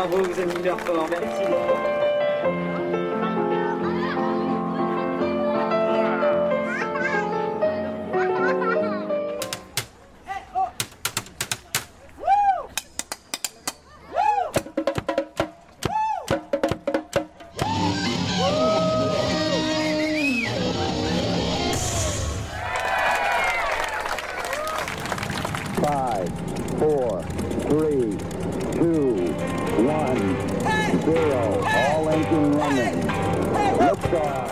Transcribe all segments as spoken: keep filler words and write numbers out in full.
bravo, vous êtes super fort, merci beaucoup. Five, four, three, two, one, zero. All engine running. Liftoff.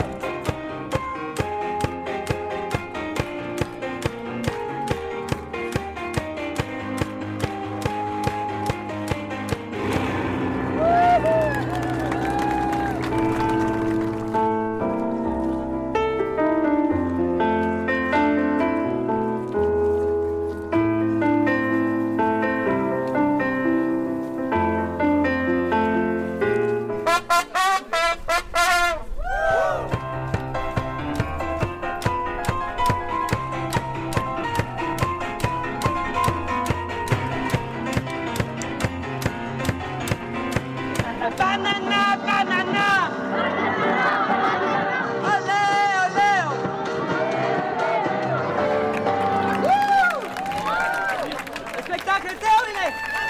Banana, banana. Olé, olé. Wouh. Le spectacle est terminé.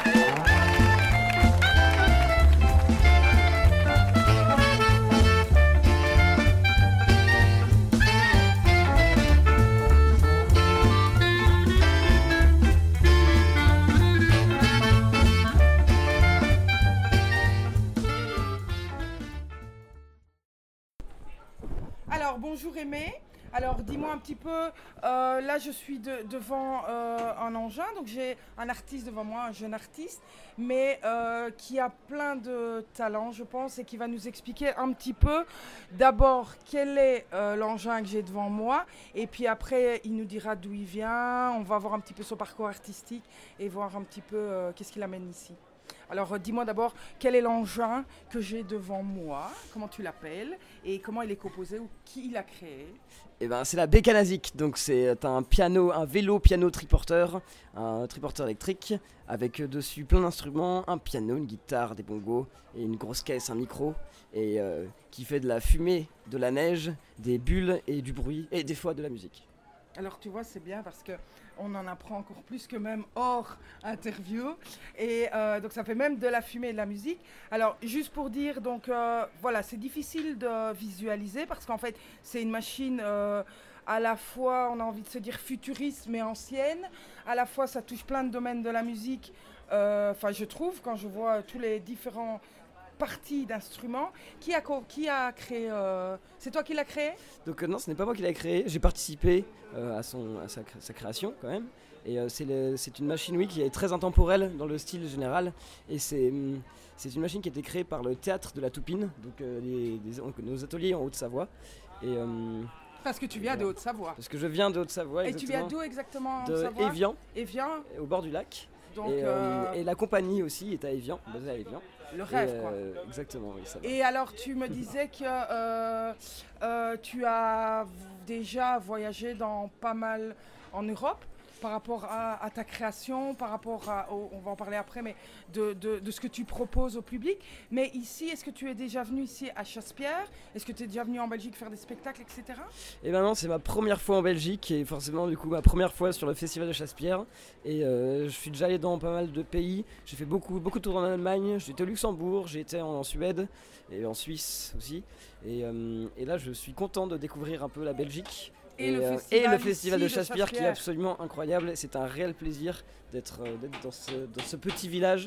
Alors bonjour Aimé, alors dis-moi un petit peu, euh, là je suis de- devant euh, un engin, donc j'ai un artiste devant moi, un jeune artiste, mais euh, qui a plein de talent je pense et qui va nous expliquer un petit peu d'abord quel est euh, l'engin que j'ai devant moi et puis après il nous dira d'où il vient, on va voir un petit peu son parcours artistique et voir un petit peu euh, qu'est-ce qu'il amène ici. Alors euh, dis-moi d'abord quel est l'engin que j'ai devant moi, comment tu l'appelles et comment il est composé ou qui l'a créé. Eh ben, c'est la Bécanazik, donc c'est un piano, un vélo piano triporteur, un triporteur électrique avec euh, dessus plein d'instruments, un piano, une guitare, des bongos et une grosse caisse, un micro et euh, qui fait de la fumée, de la neige, des bulles et du bruit et des fois de la musique. Alors tu vois c'est bien parce que on en apprend encore plus que même hors interview et euh, donc ça fait même de la fumée et de la musique. Alors juste pour dire donc euh, voilà c'est difficile de visualiser parce qu'en fait c'est une machine euh, à la fois on a envie de se dire futuriste mais ancienne, à la fois ça touche plein de domaines de la musique. Enfin euh, je trouve quand je vois tous les différents partie d'instruments. Qui a, co- qui a créé euh, C'est toi qui l'as créé? Donc euh, non, ce n'est pas moi qui l'ai créé, j'ai participé euh, à, son, à sa, cré- sa création quand même. Et euh, c'est, le- c'est une machine oui, qui est très intemporelle dans le style général. Et c'est, hum, c'est une machine qui a été créée par le théâtre de la Toupine, donc euh, les, les- nos ateliers en Haute-Savoie. Et, hum, Parce que tu viens de Haute-Savoie. parce que je viens de Haute-Savoie, Et tu viens exactement, d'où exactement en de Haute-Savoie? Évian, Évian. au bord du lac. Donc et, euh, euh, et la compagnie aussi est à Évian, basée à Évian. le rêve Et, quoi. euh, Exactement, oui, ça va. Et alors tu me disais que euh, euh, tu as v- déjà voyagé dans pas mal en Europe par rapport à, à ta création, par rapport à, au- on va en parler après, mais de, de- de ce que tu proposes au public. Mais ici, est-ce que tu es déjà venu ici à Chassepierre? Est-ce que tu es déjà venu en Belgique faire des spectacles, et cetera? Et maintenant c'est ma première fois en Belgique et forcément du coup ma première fois sur le festival de Chassepierre et euh, je suis déjà allé dans pas mal de pays, j'ai fait beaucoup, beaucoup de tours en Allemagne, j'ai été au Luxembourg, j'ai été en Suède et en Suisse aussi et, euh, et là je suis content de découvrir un peu la Belgique. Et le euh, festival et le festival ici de de Chassepierre qui est Chassepierre. absolument incroyable, c'est un réel plaisir d'être, euh, d'être dans, ce, dans ce petit village.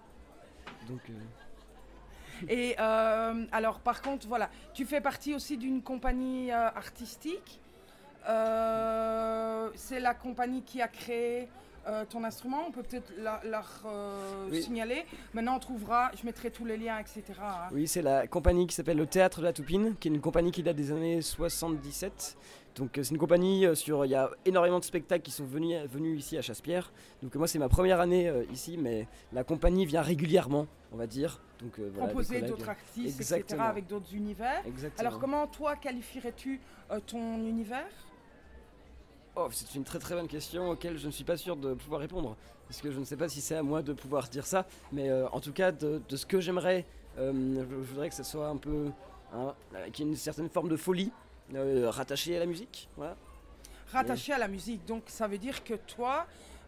Donc, euh, Et euh, alors, par contre, voilà, tu fais partie aussi d'une compagnie euh, artistique. Euh, c'est la compagnie qui a créé euh, ton instrument. On peut peut-être la, la euh, Oui. signaler. Maintenant, on trouvera, je mettrai tous les liens, et cetera hein. Oui, c'est la compagnie qui s'appelle le Théâtre de la Toupine, qui est une compagnie qui date des années soixante-dix-sept. Donc euh, c'est une compagnie euh, sur, il y a énormément de spectacles qui sont venus, venus ici à Chassepierre. Donc euh, moi c'est ma première année euh, ici, mais la compagnie vient régulièrement, on va dire. Donc euh, voilà, Proposer des collègues. d'autres artistes, Exactement. et cetera, avec d'autres univers. Exactement. Alors, comment toi qualifierais-tu euh, ton univers? Oh, c'est une très très bonne question auquel je ne suis pas sûr de pouvoir répondre. Parce que je ne sais pas si c'est à moi de pouvoir dire ça. Mais euh, en tout cas, de, de ce que j'aimerais, euh, je, je voudrais que ce soit un peu... Hein, qu'il y ait une certaine forme de folie euh, rattachée à la musique. Voilà. Rattaché à la musique, donc ça veut dire que toi,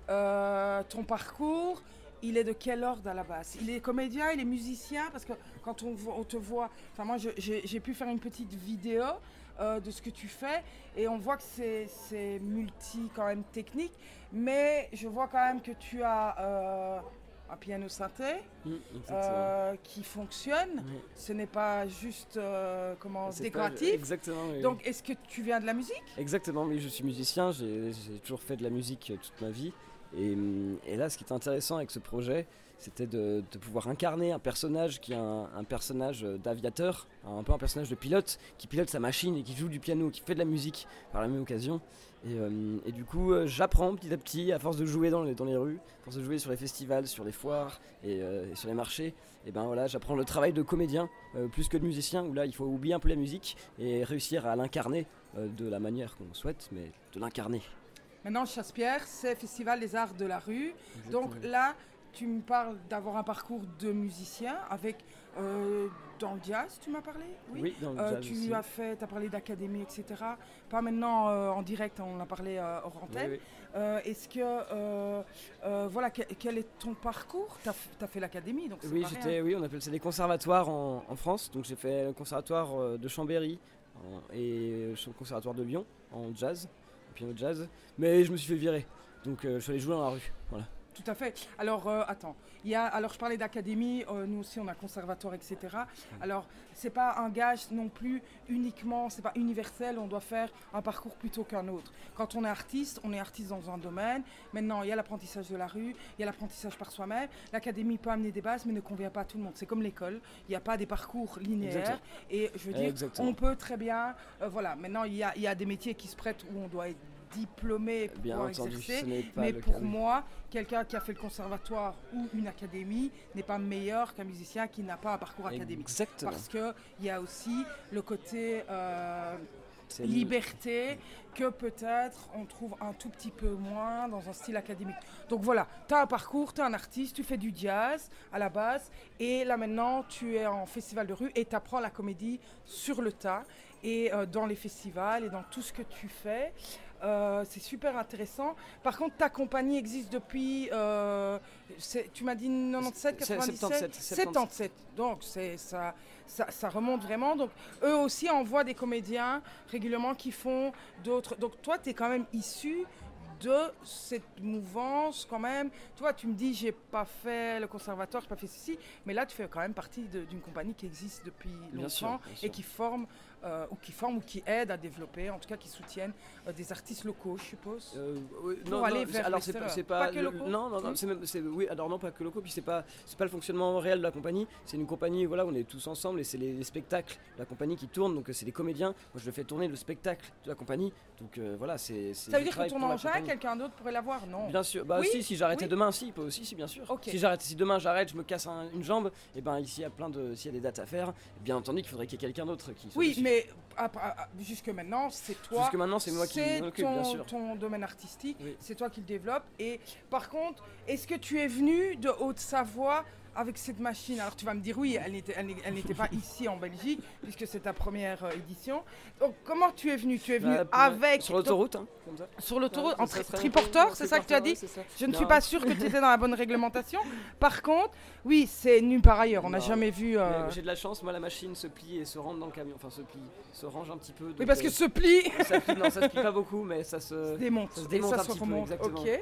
euh, ton parcours, il est de quel ordre à la base? Il est comédien, il est musicien? Parce que quand on, vo- on te voit, enfin moi je- j'ai j'ai pu faire une petite vidéo euh, de ce que tu fais et on voit que c'est c'est multi quand même technique, mais je vois quand même que tu as euh, un piano synthé Mmh, exactement. euh, qui fonctionne. Oui. Ce n'est pas juste euh, comment C'est décoratif. pas- exactement. Oui. Donc est-ce que tu viens de la musique? Exactement, oui, je suis musicien, j'ai j'ai toujours fait de la musique euh, toute ma vie. Et, hum, et là, ce qui est intéressant avec ce projet, c'était de, de pouvoir incarner un personnage qui est un, un personnage euh, d'aviateur, un peu un personnage de pilote, qui pilote sa machine et qui joue du piano, qui fait de la musique par la même occasion. Et, euh, et du coup, euh, j'apprends petit à petit, à force de jouer dans les, dans les rues, à force de jouer sur les festivals, sur les foires et, euh, et sur les marchés, et ben voilà, j'apprends le travail de comédien euh, plus que de musicien, où là, il faut oublier un peu la musique et réussir à l'incarner euh, de la manière qu'on souhaite, mais de l'incarner. Maintenant, Chasse-Pierre, c'est Festival des Arts de la Rue. Donc Exactement. là, tu me parles d'avoir un parcours de musicien avec euh, dans le jazz, tu m'as parlé? Oui, dans le Euh, jazz tu aussi. as fait, tu as parlé d'académie, et cetera. Pas maintenant euh, en direct, on en a parlé euh, hors antenne. Oui, oui. Euh, Est-ce que, euh, euh, voilà, que- quel est ton parcours? Tu as fait l'académie, donc c'est Oui, pas rien. j'étais, oui, on appelle ça des conservatoires en, en France. Donc j'ai fait le conservatoire euh, de Chambéry en- et le conservatoire de Lyon en jazz, en piano jazz. Mais je me suis fait virer, donc euh, je suis allé jouer dans la rue. Voilà. Tout à fait. Alors, euh, attends. Il y a, alors, je parlais d'académie. euh, nous aussi, on a conservatoire, et cetera. Alors, c'est pas un gage non plus uniquement, c'est pas universel. On doit faire un parcours plutôt qu'un autre. Quand on est artiste, on est artiste dans un domaine. Maintenant, il y a l'apprentissage de la rue, il y a l'apprentissage par soi-même. L'académie peut amener des bases, mais ne convient pas à tout le monde. C'est comme l'école. Il n'y a pas des parcours linéaires. Exactement. Et je veux dire, Exactement. on peut très bien. euh, voilà. Maintenant, il y a, il y a des métiers qui se prêtent où on doit être diplômé pour Bien pouvoir entendu, exercer. ce n'est pas Mais le pour cas, oui. moi, quelqu'un qui a fait le conservatoire ou une académie n'est pas meilleur qu'un musicien qui n'a pas un parcours académique. Exactement. Parce qu'il y a aussi le côté euh, C'est le- liberté que peut-être on trouve un tout petit peu moins dans un style académique. Donc voilà, tu as un parcours, tu es un artiste, tu fais du jazz à la base et là maintenant tu es en festival de rue et tu apprends la comédie sur le tas et euh, dans les festivals et dans tout ce que tu fais. Euh, c'est super intéressant. Par contre, ta compagnie existe depuis, euh, c'est- tu m'as dit quatre-vingt-dix-sept, C'est- quatre-vingt-dix-sept, soixante-dix-sept, soixante-dix-sept. Donc c'est ça, ça, ça remonte vraiment. Donc eux aussi envoient des comédiens régulièrement qui font d'autres. Donc toi, tu es quand même issu de cette mouvance quand même. Toi, tu me dis, j'ai pas fait le conservatoire, j'ai pas fait ceci, mais là, tu fais quand même partie de- d'une compagnie qui existe depuis Bien longtemps sûr, bien sûr. et qui forme, euh, ou qui forme ou qui aide à développer, en tout cas qui soutiennent euh, des artistes locaux, je suppose. Euh, oui, Pour non, aller non, vers alors c'est pas, l'extérieur. c'est pas, Pas que le- locaux non, non, non, Oui. c'est même, c'est, oui, alors non, pas que locaux, puis c'est pas, c'est pas le fonctionnement réel de la compagnie. C'est une compagnie, voilà, on est tous ensemble et c'est les, les spectacles de la compagnie qui tournent, donc euh, c'est les comédiens. Moi, je fais tourner le spectacle de la compagnie, donc euh, voilà, c'est. c'est- Ça veut je dire que travaille ton pour la engin, compagnie. quelqu'un d'autre pourrait l'avoir? Non. Bien sûr, bah Oui, si, si j'arrêtais oui. demain, si, peut aussi, si, bien sûr. Ok. Si j'arrête, si demain j'arrête, je me casse un- une jambe, et ben ici il y a plein de, s'il y a des dates à faire, bien entendu qu'il faudrait qu'il y ait quelqu'un d'autre qui. soit Oui, dessus. mais après- à- jusque maintenant, c'est toi. Jusque maintenant, c'est moi qui C'est m'en occupe, ton, bien sûr. ton domaine artistique, Oui. c'est toi qui le développe. Et par contre, est-ce que tu es venu de Haute-Savoie avec cette machine? Alors tu vas me dire oui, elle n'était, elle n'est- elle n'était pas ici en Belgique, puisque c'est ta première euh, édition. Donc comment tu es venu? Tu es venu Bah, avec... Sur l'autoroute, hein, comme ça. Sur l'autoroute, Ouais, en ça serait tri- très triporteur, bien. c'est ça que tu as dit? Ouais, c'est ça. Je ne Non. suis pas sûre que tu étais dans la bonne réglementation. Par contre, oui, c'est nulle part ailleurs. On n'a Non. jamais vu... euh, Mais j'ai de la chance, moi la machine se plie et se rentre dans le camion, enfin se plie, se range un petit peu. Oui, donc, parce que euh, ce pli ça plie, non, ça se plie pas beaucoup, mais ça se. se démonte. ça se et démonte ça un se petit peu, remonte. exactement. Ok.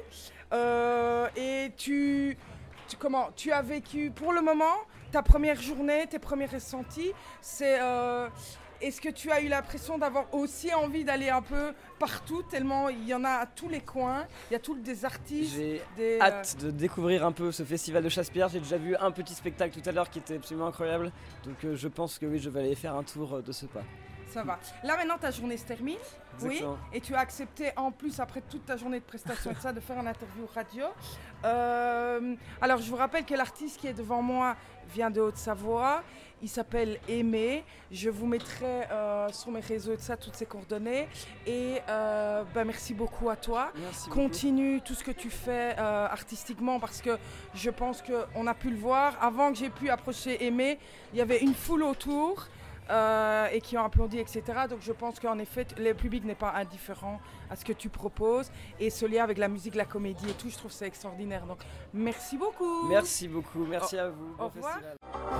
Euh, et tu, tu- comment tu as vécu pour le moment ta première journée, tes premiers ressentis. C'est euh, est-ce que tu as eu l'impression d'avoir aussi envie d'aller un peu partout tellement il y en a à tous les coins, il y a tous des artistes, J'ai des, euh, hâte de découvrir un peu ce festival de Chasse-Pierre. J'ai déjà vu un petit spectacle tout à l'heure qui était absolument incroyable, donc euh, je pense que oui, je vais aller faire un tour euh, de ce pas. Ça va. Là maintenant ta journée se termine. Exactement. Oui. Et tu as accepté en plus après toute ta journée de prestation et de ça de faire un interview radio. Euh, alors je vous rappelle que l'artiste qui est devant moi vient de Haute-Savoie. Il s'appelle Aimé. Je vous mettrai euh, sur mes réseaux de ça toutes ses coordonnées. Et euh, ben, merci beaucoup à toi. Merci Continue tout ce que tu fais euh, artistiquement parce que je pense qu'on a pu le voir. Avant que j'ai pu approcher Aimé, il y avait une foule autour. Euh, et qui ont applaudi, et cetera. Donc je pense qu'en effet, t- le public n'est pas indifférent à ce que tu proposes. Et ce lien avec la musique, la comédie et tout, je trouve ça extraordinaire. Donc merci beaucoup. Merci beaucoup, merci Au- à vous. au Bon revoir. festival.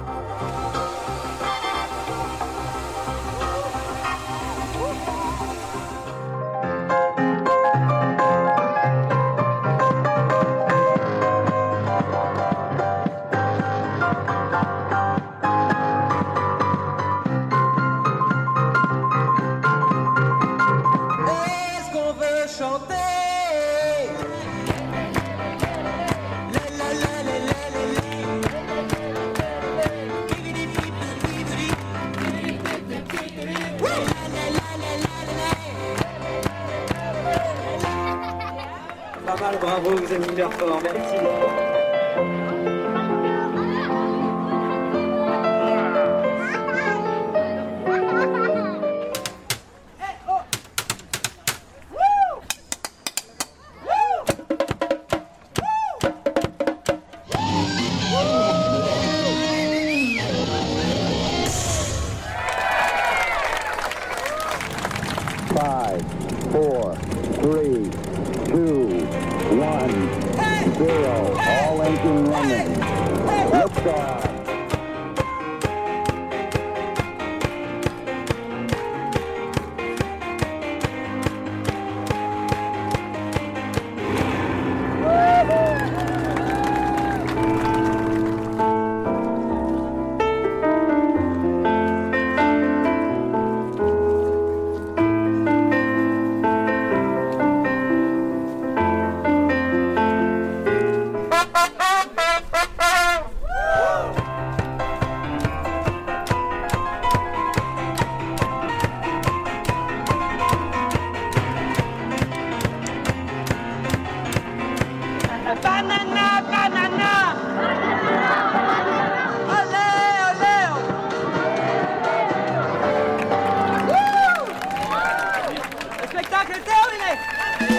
Est-ce qu'on veut chanter? La la la la la la la. Bibidi bibidi bibidi. Wouh! La la la la la la. Pas mal, bravo, vous avez mis leur fort, merci. Five, four, three, two, one, zero. All engine running. Liftoff. Banana, banana. Allez, allez. Wouh! Le spectacle est terminé.